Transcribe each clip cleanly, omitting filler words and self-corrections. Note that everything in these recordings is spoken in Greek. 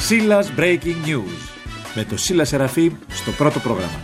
Σίλας Breaking News με το Σίλα Σεραφείμ στο πρώτο πρόγραμμα.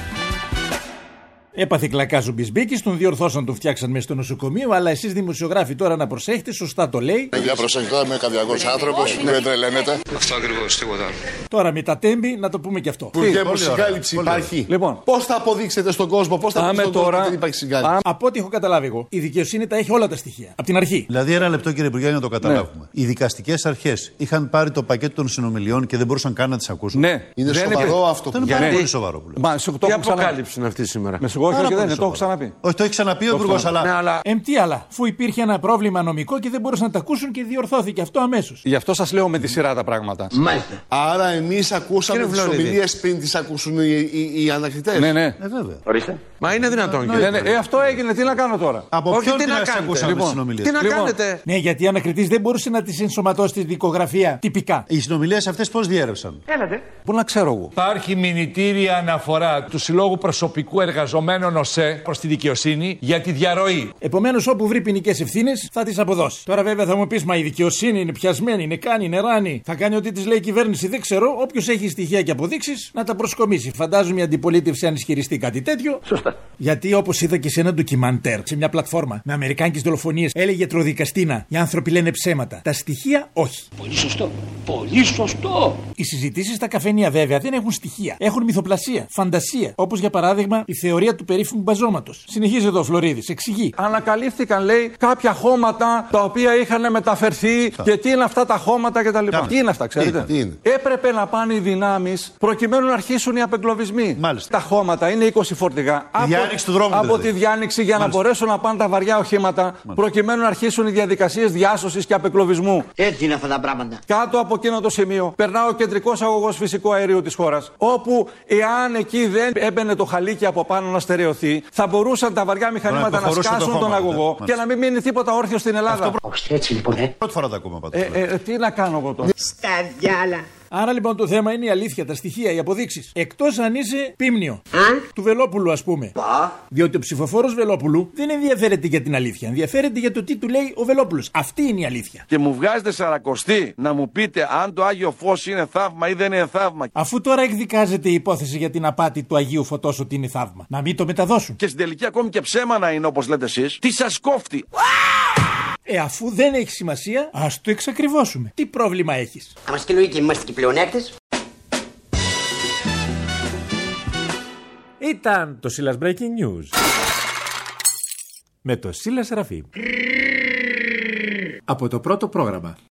Έπαθε κλακά ο Μπισμπίκης, τον διορθώσαν, τον φτιάξαν μέσα στο νοσοκομείο, αλλά εσείς δημοσιογράφοι τώρα να προσέχετε, σωστά το λέει. Για προσεχτώ, είμαι καρδιακός άνθρωπος, μην τρελαίνετε. Αυτό ακριβώς, τίποτα. Τώρα με τα τέμπη να το πούμε και αυτό. Υπουργέ μου, συγκάλυψη υπάρχει. Λοιπόν, πώς θα αποδείξετε στον κόσμο, πώς θα αποδείξετε στον κόσμο ότι δεν υπάρχει συγκάλυψη. Από ό,τι έχω καταλάβει εγώ, η δικαιοσύνη τα έχει όλα τα στοιχεία. Από την αρχή. Δηλαδή, ένα λεπτό κύριε Υπουργέ, να το καταλάβουμε. Ναι. Οι δικαστικές αρχές είχαν πάρει το πακέτο των συνομιλιών και δεν μπορούσαν καν να τις ακούσουν. Ναι. Είναι σοβαρό αυτό. Δεν είναι πάρα πολύ σοβαρό. Τι αποκάλυψη είναι αυτή σήμερα. Με συγχωρείτε και δεν είναι, το έχω ξαναπεί. Όχι, το έχει ξαναπεί ο Υπουργός, αλλά. Τι άλλα, αφού υπήρχε ένα πρόβλημα νομικό και δεν μπορούσαν να τα ακούσουν και διορθώθηκε αυτό αμέσως. Γι' αυτό σας λέω με τη σειρά τα πράγματα. Μάλιστα. Άρα εμείς ακούσαμε τις ομιλίες πριν τις ακούσουν οι ανακριτές. Ναι, ναι. Βέβαια. Ορίστε. Μα είναι δυνατόν, κύριε. Αυτό έγινε, τι να κάνω τώρα. Από ποιον τι να ακούσαμε τις συνομιλίες. Τι να κάνετε. Ναι, γιατί ο ανακριτής δεν μπορούσε να τις ενσωματώσει στη δικογραφία τυπικά. Οι συνομιλίες αυτές πώς διέρευσαν. Έλατε. Πού να ξέρω εγώ. Υπάρχει μηνυτήρια αναφορά του Συλλόγου Προσωπικού Εργαζομένων ΟΣΕ προς τη δικαιοσύνη για τη διαρροή. Επομένως, όπου βρει ποινικές ευθύνες θα τις αποδώσει. Τώρα, βέβαια, θα μου πεις, μα η δικαιοσύνη είναι πιασμένη, είναι κάνει, είναι ράνη. Θα κάνει ό,τι της λέει η κυβέρνηση, δεν ξέρω. Όποιος έχει στοιχεία και αποδείξεις να τα προσκομίσει. Φαντάζομαι η αντιπολίτευση αν ισχυριστεί κάτι τέτοιο. Σωστά. Γιατί όπως είδα και σε ένα ντοκιμαντέρ, σε μια πλατφόρμα με αμερικάνικες δολοφονίες, έλεγε τροδικαστίνα. Οι άνθρωποι λένε ψέματα. Τα στοιχεία όχι. Πολύ σωστό. Πολύ σωστό. Οι συζητήσεις στα καφενεία βέβαια δεν έχουν στοιχεία. Έχουν μυθοπλασία, φαντασία. Όπως για παράδειγμα η θεωρία του περίφημου μπαζώματος. Συνεχίζει εδώ ο Φλωρίδης, εξηγεί. Ανακαλύφθηκαν, λέει, κάποια χώματα τα οποία είχαν μεταφερθεί και τι είναι αυτά τα χώματα κτλ. Τι είναι αυτά, ξέρετε. Τι είναι. Έπρεπε να πάνε οι δυνάμεις προκειμένου να αρχίσουν οι απεγκλωβισμοί. Μάλιστα. Τα χώματα είναι 20 φορτηγά. Από τη διάνοιξη για να μπορέσουν να πάνε τα βαριά οχήματα προκειμένου να αρχίσουν οι διαδικασίες διάσωσης και απεγκλωβισμού. Έτσι είναι αυτά τα πράγματα. Κάτω από εκείνο το σημείο περνά ο κεντρικός αγωγός φυσικού αερίου της χώρας. Όπου εάν εκεί δεν έμπαινε το χαλίκι από πάνω να στερεωθεί, θα μπορούσαν τα βαριά μηχανήματα να σκάσουν τον αγωγό και να μην μείνει τίποτα όρθιο στην Ελλάδα. Έτσι λοιπόν, Πρώτη φορά τα ακούμε πάντως. Τι να κάνω εγώ τώρα. Στα διάλα. Άρα λοιπόν το θέμα είναι η αλήθεια, τα στοιχεία, οι αποδείξεις. Εκτός αν είσαι πίμνιο. Του Βελόπουλου, ας πούμε. Διότι ο ψηφοφόρος Βελόπουλου δεν ενδιαφέρεται για την αλήθεια. Ενδιαφέρεται για το τι του λέει ο Βελόπουλος. Αυτή είναι η αλήθεια. Και μου βγάζετε σαρακοστή να μου πείτε αν το Άγιο Φως είναι θαύμα ή δεν είναι θαύμα. Αφού τώρα εκδικάζεται η υπόθεση για την απάτη του Αγίου Φωτός ότι είναι θαύμα. Να μην το μεταδώσουν. Και στην τελική ακόμη και ψέμα να είναι όπως λέτε εσείς. Τι σας κόφτει. Αφού δεν έχει σημασία, ας το εξακριβώσουμε. Τι πρόβλημα έχεις. Είμαστε και λογικοί, είμαστε και πλεονέκτες. Ήταν το Σίλας Breaking News με το Σίλα Σεραφείμ από το πρώτο πρόγραμμα.